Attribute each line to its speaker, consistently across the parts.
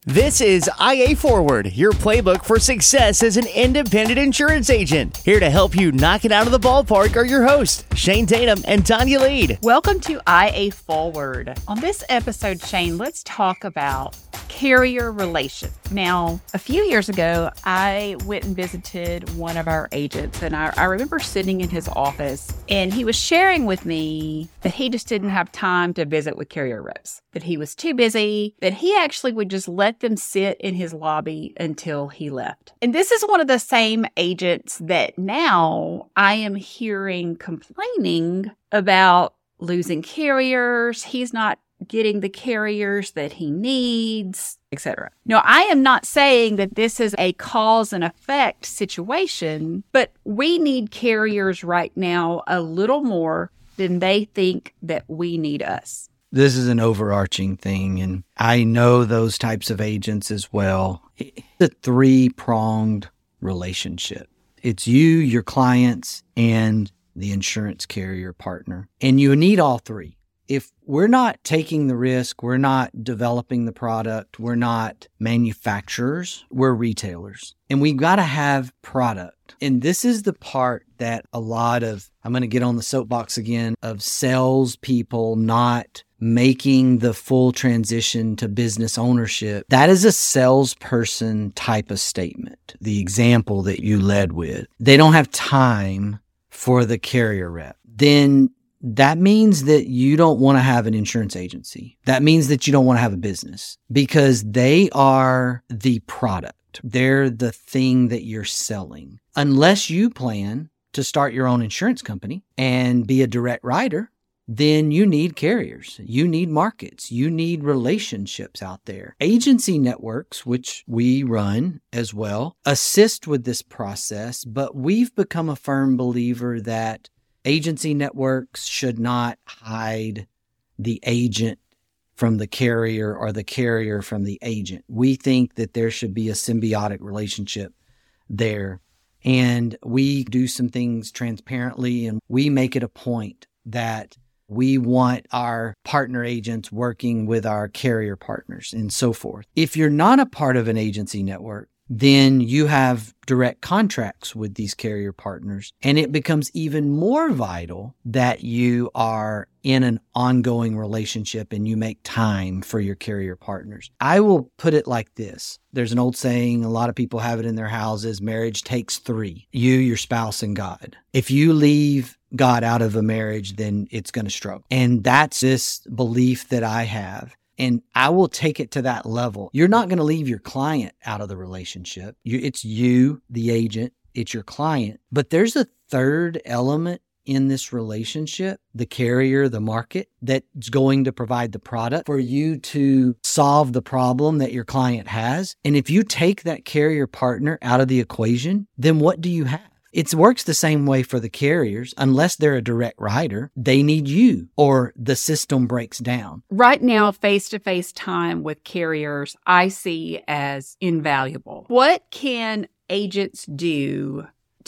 Speaker 1: This is IA Forward, your playbook for success as an independent insurance agent. Here to help you knock it out of the ballpark are your hosts, Shane Tatum and Tanya Lead.
Speaker 2: Welcome to IA Forward. On this episode, Shane, let's talk about carrier relations. Now, a few years ago, I went and visited one of our agents, and I remember sitting in his office, and he was sharing with me that he just didn't have time to visit with carrier reps, that he was too busy, that he actually would just let them sit in his lobby until he left. And this is one of the same agents that now I am hearing complaining about losing carriers. He's not getting the carriers that he needs, etc. Now, I am not saying that this is a cause and effect situation, but we need carriers right now a little more than they think that we need us.
Speaker 3: This is an overarching thing, and I know those types of agents as well. It's a three-pronged relationship. It's you, your clients, and the insurance carrier partner. And you need all three. If we're not taking the risk, we're not developing the product, we're not manufacturers, we're retailers. And we've got to have product. And this is the part that a lot of, I'm going to get on the soapbox again, of salespeople not making the full transition to business ownership. That is a salesperson type of statement. The example that you led with, they don't have time for the carrier rep. Then that means that you don't want to have an insurance agency. That means that you don't want to have a business because they are the product. They're the thing that you're selling. Unless you plan to start your own insurance company and be a direct writer, then you need carriers. You need markets. You need relationships out there. Agency networks, which we run as well, assist with this process, but we've become a firm believer that agency networks should not hide the agent from the carrier or the carrier from the agent. We think that there should be a symbiotic relationship there. And we do some things transparently, and we make it a point that we want our partner agents working with our carrier partners and so forth. If you're not a part of an agency network, then you have direct contracts with these carrier partners. And it becomes even more vital that you are in an ongoing relationship and you make time for your carrier partners. I will put it like this. There's an old saying, a lot of people have it in their houses, marriage takes three, you, your spouse, and God. If you leave God out of a marriage, then it's going to struggle. And that's this belief that I have. And I will take it to that level. You're not going to leave your client out of the relationship. It's you, the agent, it's your client. But there's a third element in this relationship, the carrier, the market, that's going to provide the product for you to solve the problem that your client has. And if you take that carrier partner out of the equation, then what do you have? It works the same way for the carriers. Unless they're a direct writer, they need you or the system breaks down.
Speaker 2: Right now, face-to-face time with carriers, I see as invaluable. What can agents do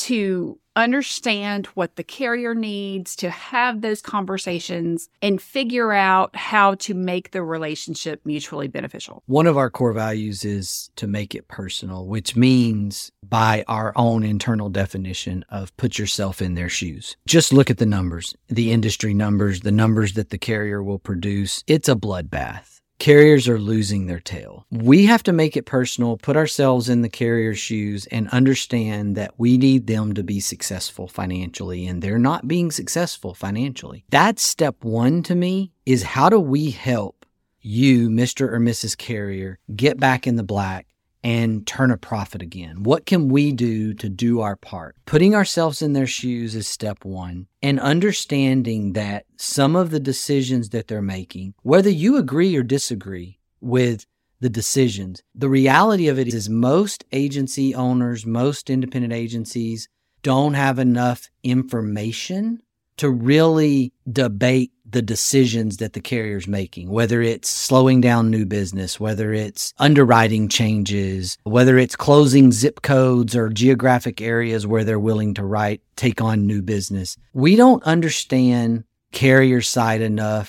Speaker 2: to understand what the carrier needs, to have those conversations and figure out how to make the relationship mutually beneficial?
Speaker 3: One of our core values is to make it personal, which means by our own internal definition of put yourself in their shoes. Just look at the numbers, the industry numbers, the numbers that the carrier will produce. It's a bloodbath. Carriers are losing their tail. We have to make it personal, put ourselves in the carrier's shoes, and understand that we need them to be successful financially, and they're not being successful financially. That's step one to me, is how do we help you, Mr. or Mrs. Carrier, get back in the black and turn a profit again? What can we do to do our part? Putting ourselves in their shoes is step one, and understanding that some of the decisions that they're making, whether you agree or disagree with the decisions, the reality of it is most agency owners, most independent agencies don't have enough information to really debate the decisions that the carrier's making, whether it's slowing down new business, whether it's underwriting changes, whether it's closing zip codes or geographic areas where they're willing to take on new business. We don't understand carrier side enough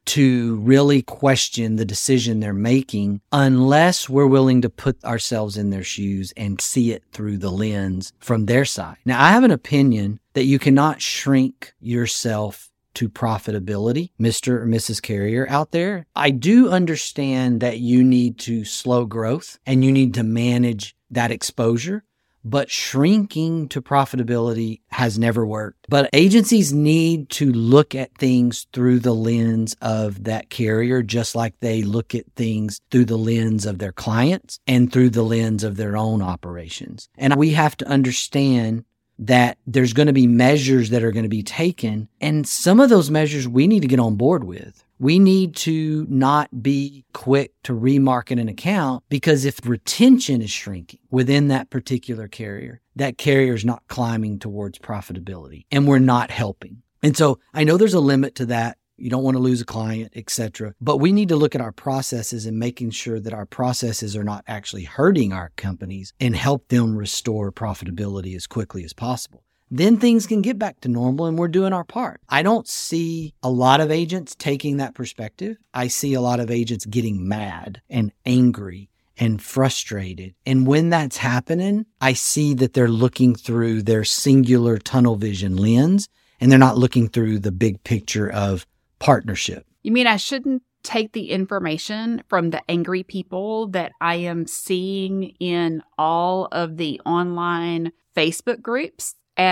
Speaker 3: to really question the decision they're making unless we're willing to put ourselves in their shoes and see it through the lens from their side. Now, I have an opinion that you cannot shrink yourself to profitability, Mr. or Mrs. Carrier out there. I do understand that you need to slow growth and you need to manage that exposure. But shrinking to profitability has never worked. But agencies need to look at things through the lens of that carrier, just like they look at things through the lens of their clients and through the lens of their own operations. And we have to understand that there's going to be measures that are going to be taken. And some of those measures we need to get on board with. We need to not be quick to remarket an account, because if retention is shrinking within that particular carrier, that carrier is not climbing towards profitability and we're not helping. And so I know there's a limit to that. You don't want to lose a client, etc. But we need to look at our processes and making sure that our processes are not actually hurting our companies and help them restore profitability as quickly as possible. Then things can get back to normal and we're doing our part. I don't see a lot of agents taking that perspective. I see a lot of agents getting mad and angry and frustrated. And when that's happening, I see that they're looking through their singular tunnel vision lens and they're not looking through the big picture of partnership.
Speaker 2: You mean I shouldn't take the information from the angry people that I am seeing in all of the online Facebook groups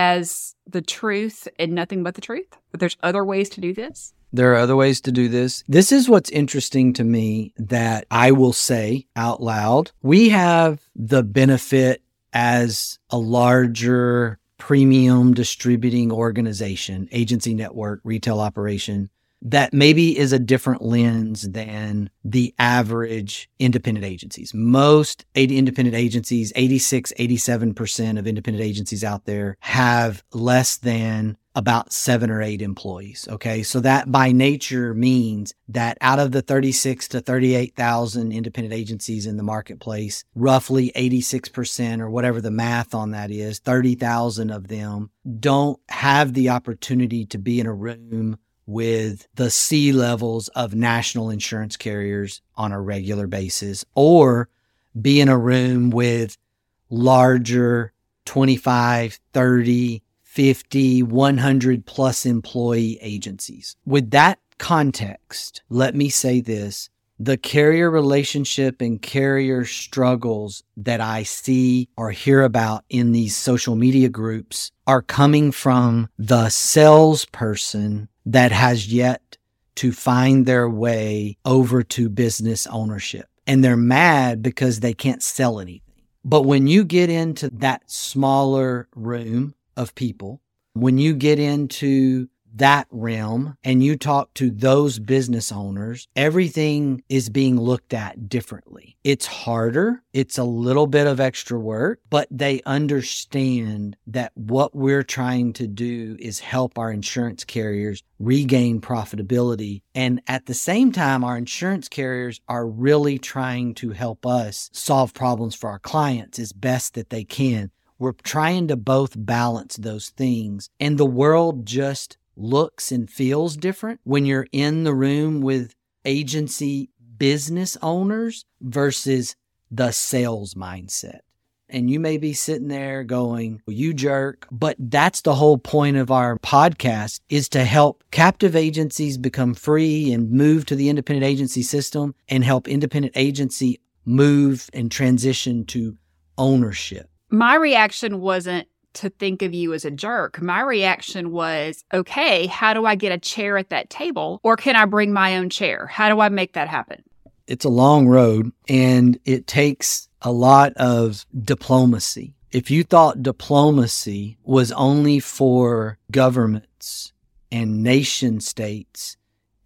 Speaker 2: as the truth and nothing but the truth? But there's other ways to do this?
Speaker 3: There are other ways to do this. This is what's interesting to me that I will say out loud. We have the benefit as a larger premium distributing organization, agency network, retail operation, that maybe is a different lens than the average independent agencies. Most independent agencies, 86, 87% of independent agencies out there have less than about 7 or 8 employees. Okay. So that by nature means that out of the 36 to 38,000 independent agencies in the marketplace, roughly 86% or whatever the math on that is, 30,000 of them don't have the opportunity to be in a room with the C levels of national insurance carriers on a regular basis, or be in a room with larger 25, 30, 50, 100 plus employee agencies. With that context, let me say this. The carrier relationship and carrier struggles that I see or hear about in these social media groups are coming from the salesperson that has yet to find their way over to business ownership. And they're mad because they can't sell anything. But when you get into that smaller room of people, when you get into that realm and you talk to those business owners, everything is being looked at differently. It's harder. It's a little bit of extra work, but they understand that what we're trying to do is help our insurance carriers regain profitability. And at the same time, our insurance carriers are really trying to help us solve problems for our clients as best that they can. We're trying to both balance those things. And the world just looks and feels different when you're in the room with agency business owners versus the sales mindset. And you may be sitting there going, well, you jerk. But that's the whole point of our podcast, is to help captive agencies become free and move to the independent agency system and help independent agency move and transition to ownership.
Speaker 2: My reaction wasn't to think of you as a jerk. My reaction was, okay, how do I get a chair at that table? Or can I bring my own chair? How do I make that happen?
Speaker 3: It's a long road and it takes a lot of diplomacy. If you thought diplomacy was only for governments and nation states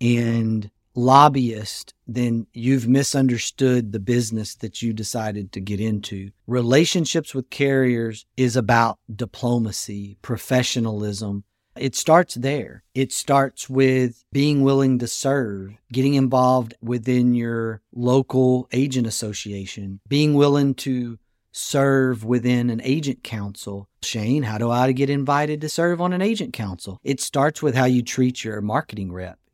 Speaker 3: and lobbyists, then you've misunderstood the business that you decided to get into. Relationships with carriers is about diplomacy, professionalism. It starts there. It starts with being willing to serve, getting involved within your local agent association, being willing to serve within an agent council. Shane, how do I get invited to serve on an agent council? It starts with how you treat your marketing rep.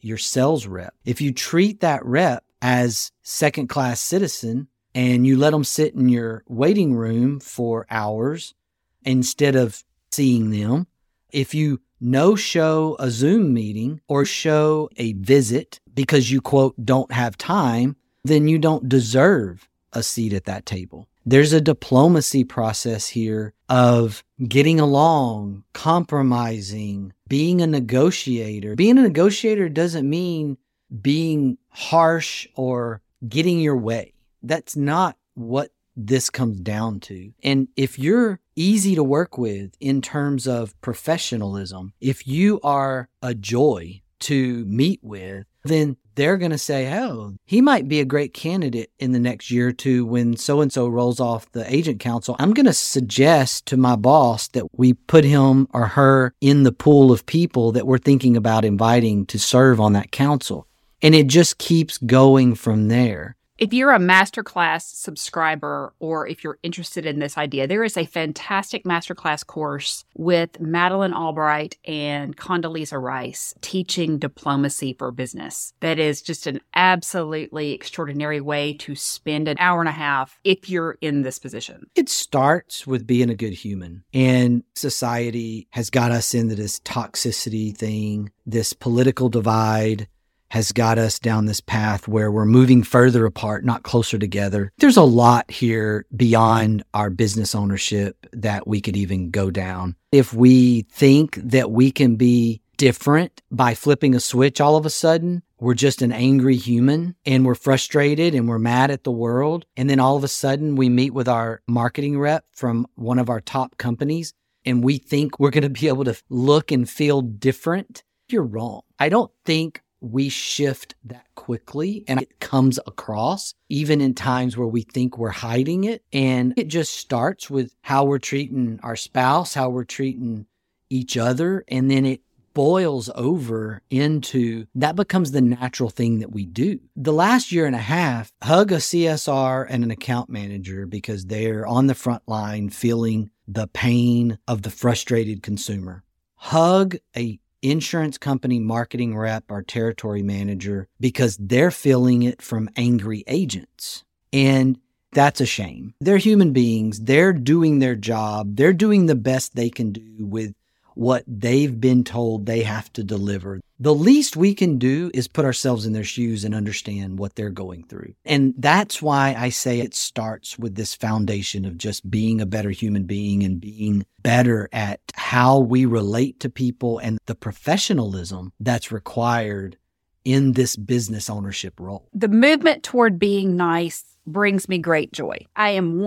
Speaker 3: your sales rep. If you treat that rep as second-class citizen and you let them sit in your waiting room for hours instead of seeing them, if you no-show a Zoom meeting or show a visit because you, quote, don't have time, then you don't deserve a seat at that table. There's a diplomacy process here of getting along, compromising, being a negotiator. Being a negotiator doesn't mean being harsh or getting your way. That's not what this comes down to. And if you're easy to work with in terms of professionalism, if you are a joy to meet with, then they're going to say, oh, he might be a great candidate in the next year or two when so-and-so rolls off the agent council. I'm going to suggest to my boss that we put him or her in the pool of people that we're thinking about inviting to serve on that council. And it just keeps going from there.
Speaker 2: If you're a masterclass subscriber or if you're interested in this idea, there is a fantastic masterclass course with Madeline Albright and Condoleezza Rice teaching diplomacy for business. That is just an absolutely extraordinary way to spend an hour and a half if you're in this position.
Speaker 3: It starts with being a good human. And society has got us into this toxicity thing, this political divide has got us down this path where we're moving further apart, not closer together. There's a lot here beyond our business ownership that we could even go down. If we think that we can be different by flipping a switch all of a sudden, we're just an angry human and we're frustrated and we're mad at the world. And then all of a sudden we meet with our marketing rep from one of our top companies and we think we're going to be able to look and feel different. You're wrong. I don't think we shift that quickly and it comes across even in times where we think we're hiding it. And it just starts with how we're treating our spouse, how we're treating each other. And then it boils over into that becomes the natural thing that we do. The last year and a half, hug a CSR and an account manager because they're on the front line feeling the pain of the frustrated consumer. Hug a insurance company marketing rep or territory manager because they're feeling it from angry agents. And that's a shame. They're human beings. They're doing their job. They're doing the best they can do with what they've been told they have to deliver. The least we can do is put ourselves in their shoes and understand what they're going through. And that's why I say it starts with this foundation of just being a better human being and being better at how we relate to people and the professionalism that's required in this business ownership role.
Speaker 2: The movement toward being nice brings me great joy. I am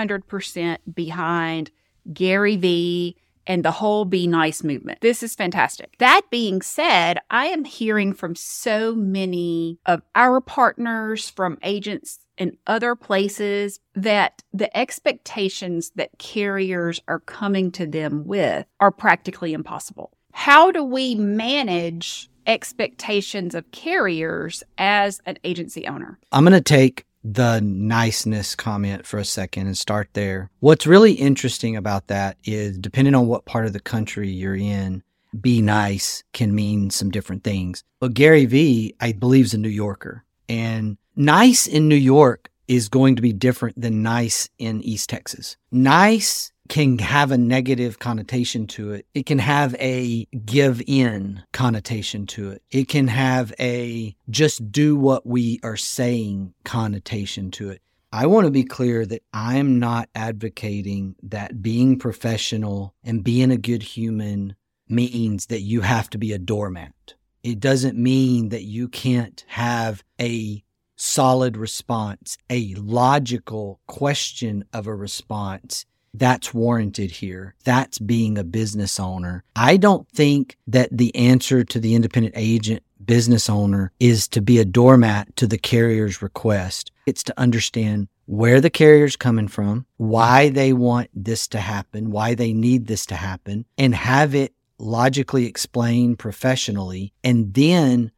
Speaker 2: 100% behind Gary Vee and the whole Be Nice movement. This is fantastic. That being said, I am hearing from so many of our partners, from agents in other places, that the expectations that carriers are coming to them with are practically impossible. How do we manage expectations of carriers as an agency owner?
Speaker 3: I'm going to take the niceness comment for a second and start there. What's really interesting about that is depending on what part of the country you're in, be nice can mean some different things. But Gary Vee, I believe, is a New Yorker. And nice in New York is going to be different than nice in East Texas. Nice can have a negative connotation to it. It can have a give in connotation to it. It can have a just do what we are saying connotation to it. I want to be clear that I'm not advocating that being professional and being a good human means that you have to be a doormat. It doesn't mean that you can't have a solid response, a logical question of a response. That's warranted here. That's being a business owner. I don't think that the answer to the independent agent business owner is to be a doormat to the carrier's request. It's to understand where the carrier's coming from, why they want this to happen, why they need this to happen, and have it logically explained professionally, and then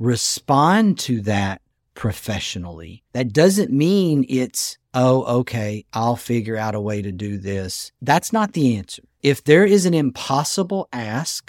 Speaker 3: respond to that professionally. That doesn't mean it's, oh, okay, I'll figure out a way to do this. That's not the answer. If there is an impossible ask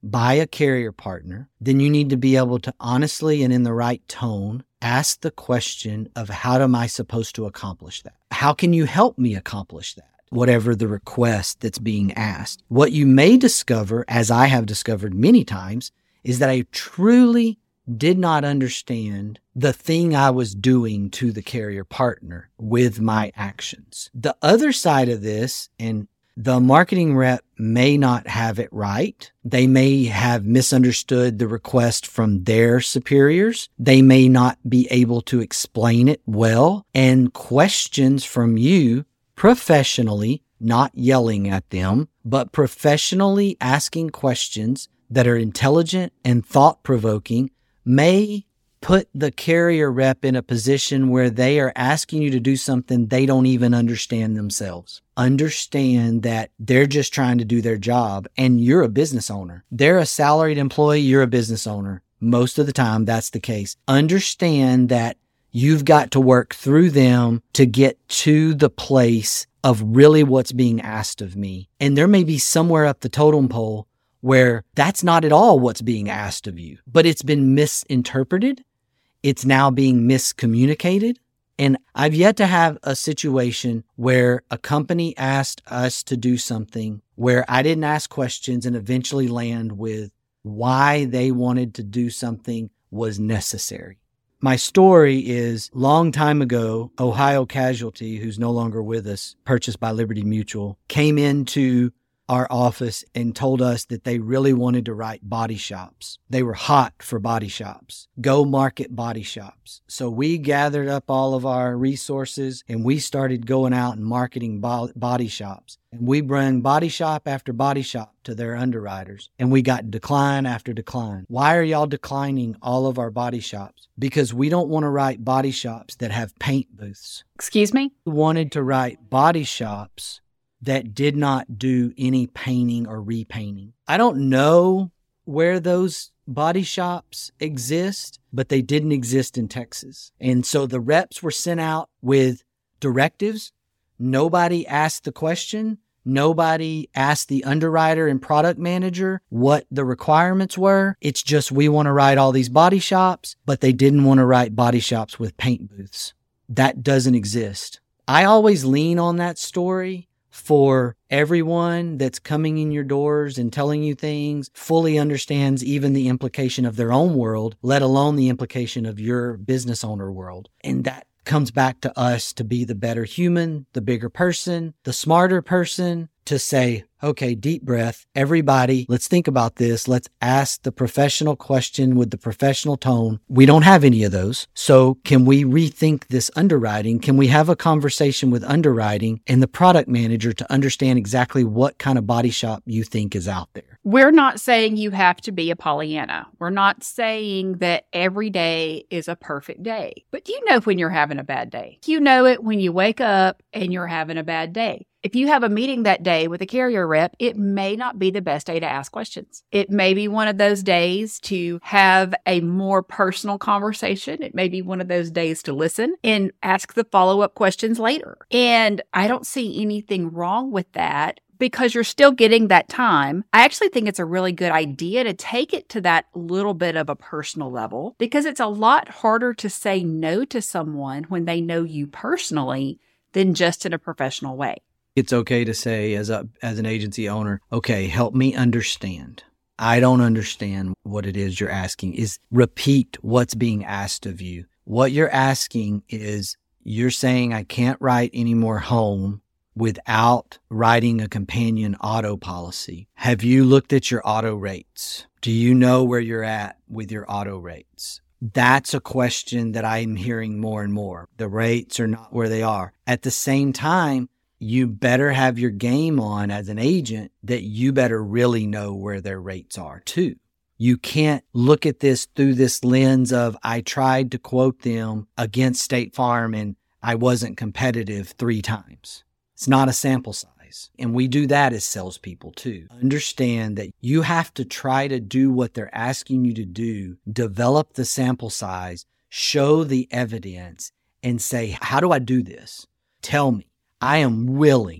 Speaker 3: by a carrier partner, then you need to be able to honestly and in the right tone ask the question of how am I supposed to accomplish that? How can you help me accomplish that? Whatever the request that's being asked. What you may discover, as I have discovered many times, is that I truly did not understand the thing I was doing to the carrier partner with my actions. The other side of this, and the marketing rep may not have it right. They may have misunderstood the request from their superiors. They may not be able to explain it well. And questions from you professionally, not yelling at them, but professionally asking questions that are intelligent and thought-provoking may put the carrier rep in a position where they are asking you to do something they don't even understand themselves. Understand that they're just trying to do their job and you're a business owner. They're a salaried employee, you're a business owner. Most of the time, that's the case. Understand that you've got to work through them to get to the place of really what's being asked of me. And there may be somewhere up the totem pole where that's not at all what's being asked of you, but it's been misinterpreted. It's now being miscommunicated. And I've yet to have a situation where a company asked us to do something where I didn't ask questions and eventually land with why they wanted to do something was necessary. My story is long time ago, Ohio Casualty, who's no longer with us, purchased by Liberty Mutual, came into our office and told us that they really wanted to write body shops. They were hot for body shops, go market body shops. So we gathered up all of our resources and we started going out and marketing body shops. And we bring body shop after body shop to their underwriters. And we got decline after decline. Why are y'all declining all of our body shops? Because we don't want to write body shops that have paint booths.
Speaker 2: Excuse me?
Speaker 3: We wanted to write body shops that did not do any painting or repainting. I don't know where those body shops exist, but they didn't exist in Texas. And so the reps were sent out with directives. Nobody asked the question. Nobody asked the underwriter and product manager what the requirements were. It's just, we want to write all these body shops, but they didn't want to write body shops with paint booths. That doesn't exist. I always lean on that story for everyone that's coming in your doors and telling you things fully understands even the implication of their own world, let alone the implication of your business owner world. And that comes back to us to be the better human, the bigger person, the smarter person, to say, okay, deep breath, everybody, let's think about this. Let's ask the professional question with the professional tone. We don't have any of those. So can we rethink this underwriting? Can we have a conversation with underwriting and the product manager to understand exactly what kind of body shop you think is out there?
Speaker 2: We're not saying you have to be a Pollyanna. We're not saying that every day is a perfect day. But you know when you're having a bad day. You know it when you wake up and you're having a bad day. If you have a meeting that day with a carrier rep, it may not be the best day to ask questions. It may be one of those days to have a more personal conversation. It may be one of those days to listen and ask the follow-up questions later. And I don't see anything wrong with that, because you're still getting that time. I actually think it's a really good idea to take it to that little bit of a personal level, because it's a lot harder to say no to someone when they know you personally than just in a professional way.
Speaker 3: It's okay to say as an agency owner, okay, help me understand. I don't understand what it is you're asking. Is repeat what's being asked of you. What you're asking is, you're saying I can't write any more home without writing a companion auto policy. Have you looked at your auto rates? Do you know where you're at with your auto rates? That's a question that I'm hearing more and more. The rates are not where they are. At the same time, you better have your game on as an agent that you better really know where their rates are too. You can't look at this through this lens of, I tried to quote them against State Farm and I wasn't competitive 3 times. It's not a sample size. And we do that as salespeople too. Understand that you have to try to do what they're asking you to do, develop the sample size, show the evidence, and say, how do I do this? Tell me. I am willing.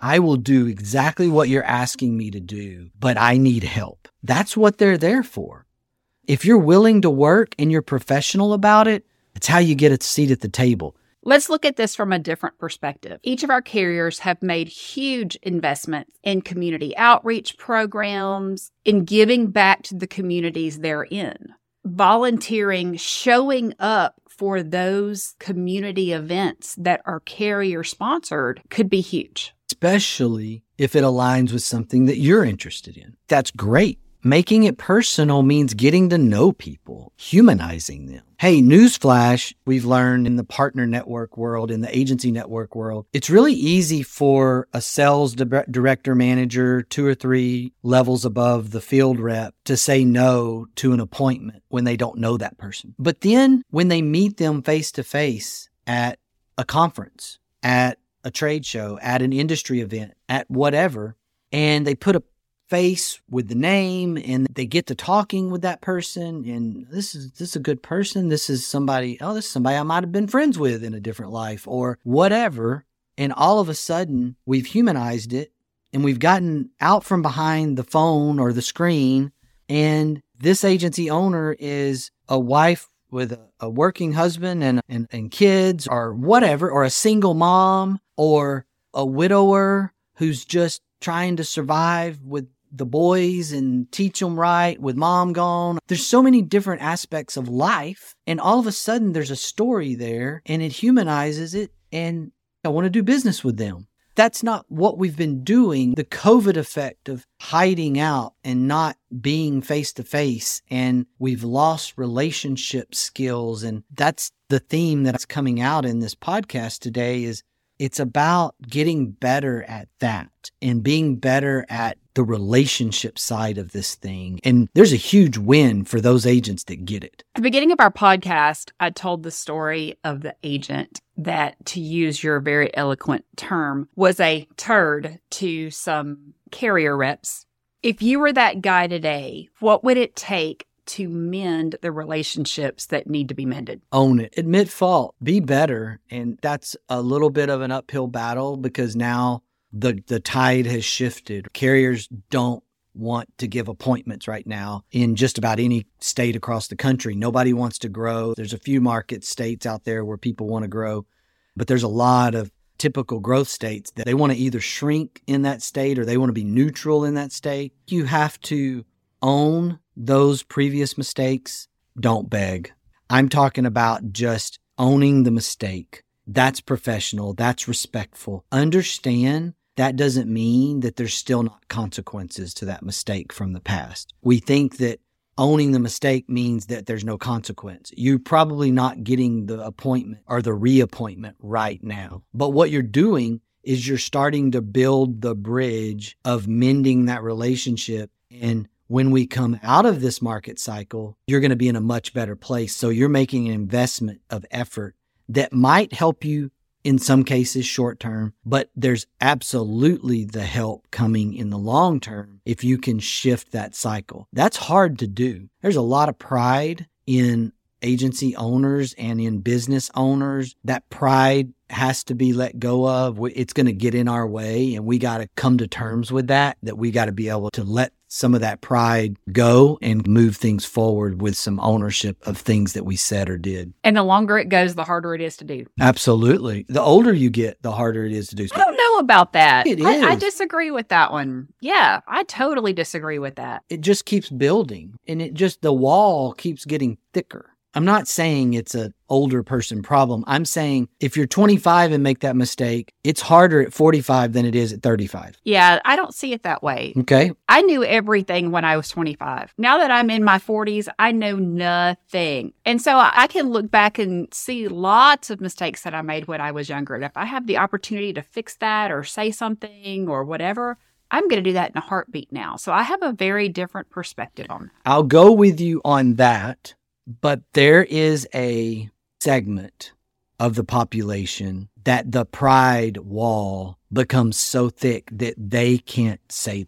Speaker 3: I will do exactly what you're asking me to do, but I need help. That's what they're there for. If you're willing to work and you're professional about it, it's how you get a seat at the table.
Speaker 2: Let's look at this from a different perspective. Each of our carriers have made huge investments in community outreach programs, in giving back to the communities they're in. Volunteering, showing up for those community events that are carrier sponsored could be huge.
Speaker 3: Especially if it aligns with something that you're interested in. That's great. Making it personal means getting to know people, humanizing them. Hey, newsflash, we've learned in the partner network world, in the agency network world, it's really easy for a sales director manager, 2 or 3 levels above the field rep, to say no to an appointment when they don't know that person. But then when they meet them face to face at a conference, at a trade show, at an industry event, at whatever, and they put a face with the name and they get to talking with that person, and this is a good person. This is somebody I might have been friends with in a different life or whatever. And all of a sudden we've humanized it and we've gotten out from behind the phone or the screen. And this agency owner is a wife with a working husband and kids or whatever, or a single mom or a widower who's just trying to survive with the boys and teach them right with mom gone. There's so many different aspects of life. And all of a sudden there's a story there and it humanizes it. And I want to do business with them. That's not what we've been doing. The COVID effect of hiding out and not being face to face. And we've lost relationship skills. And that's the theme that's coming out in this podcast today. Is it's about getting better at that and being better at the relationship side of this thing. And there's a huge win for those agents that get it.
Speaker 2: At the beginning of our podcast, I told the story of the agent that, to use your very eloquent term, was a turd to some carrier reps. If you were that guy today, what would it take to mend the relationships that need to be mended?
Speaker 3: Own it. Admit fault. Be better. And that's a little bit of an uphill battle because now the tide has shifted. Carriers don't want to give appointments right now in just about any state across the country. Nobody wants to grow. There's a few market states out there where people want to grow, but there's a lot of typical growth states that they want to either shrink in that state or they want to be neutral in that state. You have to own those previous mistakes. Don't beg. I'm talking about just owning the mistake. That's professional. That's respectful. Understand that doesn't mean that there's still not consequences to that mistake from the past. We think that owning the mistake means that there's no consequence. You're probably not getting the appointment or the reappointment right now. But what you're doing is you're starting to build the bridge of mending that relationship. And when we come out of this market cycle, you're going to be in a much better place. So you're making an investment of effort that might help you in some cases short term, but there's absolutely the help coming in the long term if you can shift that cycle. That's hard to do. There's a lot of pride in agency owners and in business owners. That pride has to be let go of. It's going to get in our way, and we got to come to terms with that we got to be able to let some of that pride go and move things forward with some ownership of things that we said or did.
Speaker 2: And the longer it goes, the harder it is to do.
Speaker 3: Absolutely. The older you get, the harder it is to do.
Speaker 2: I don't know about that.
Speaker 3: It is.
Speaker 2: I disagree with that one. Yeah, I totally disagree with that.
Speaker 3: It just keeps building, and the wall keeps getting thicker. I'm not saying it's an older person problem. I'm saying if you're 25 and make that mistake, it's harder at 45 than it is at 35.
Speaker 2: Yeah, I don't see it that way.
Speaker 3: Okay.
Speaker 2: I knew everything when I was 25. Now that I'm in my 40s, I know nothing. And so I can look back and see lots of mistakes that I made when I was younger. And if I have the opportunity to fix that or say something or whatever, I'm going to do that in a heartbeat now. So I have a very different perspective on that.
Speaker 3: I'll go with you on that. But there is a segment of the population that the pride wall becomes so thick that they can't say that.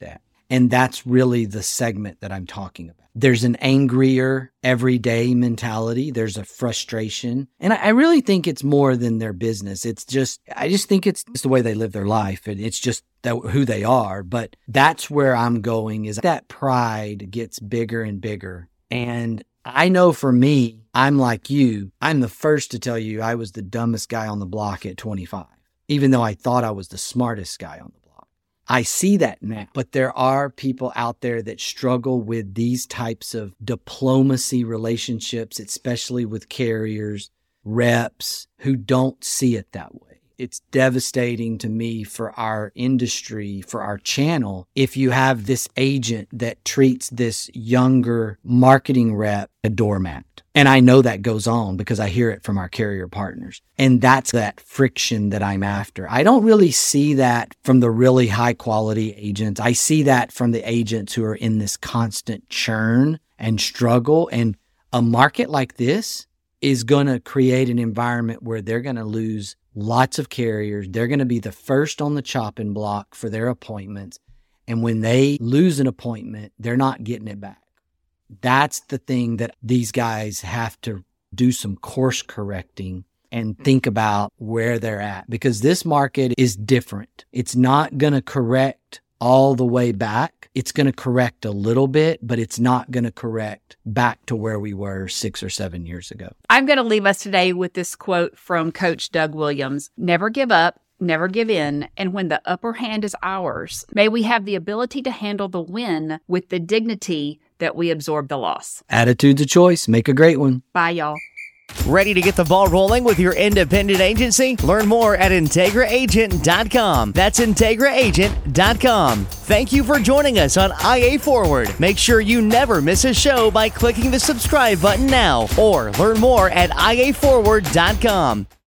Speaker 3: And that's really the segment that I'm talking about. There's an angrier, everyday mentality. There's a frustration. And I really think it's more than their business. I just think it's the way they live their life. And it's just who they are. But that's where I'm going, is that pride gets bigger and bigger. And I know for me, I'm like you. I'm the first to tell you I was the dumbest guy on the block at 25, even though I thought I was the smartest guy on the block. I see that now, but there are people out there that struggle with these types of diplomacy relationships, especially with carriers, reps, who don't see it that way. It's devastating to me for our industry, for our channel, if you have this agent that treats this younger marketing rep a doormat. And I know that goes on because I hear it from our carrier partners. And that's that friction that I'm after. I don't really see that from the really high quality agents. I see that from the agents who are in this constant churn and struggle. And a market like this is going to create an environment where they're going to lose lots of carriers. They're going to be the first on the chopping block for their appointments. And when they lose an appointment, they're not getting it back. That's the thing that these guys have to do some course correcting and think about where they're at, because this market is different. It's not going to correct all the way back. It's going to correct a little bit, but it's not going to correct back to where we were 6 or 7 years ago.
Speaker 2: I'm going to leave us today with this quote from Coach Doug Williams. Never give up, never give in, and when the upper hand is ours, may we have the ability to handle the win with the dignity that we absorb the loss.
Speaker 3: Attitude's a choice. Make a great one.
Speaker 2: Bye, y'all.
Speaker 1: Ready to get the ball rolling with your independent agency? Learn more at IntegraAgent.com. That's IntegraAgent.com. Thank you for joining us on IA Forward. Make sure you never miss a show by clicking the subscribe button now, or learn more at IAForward.com.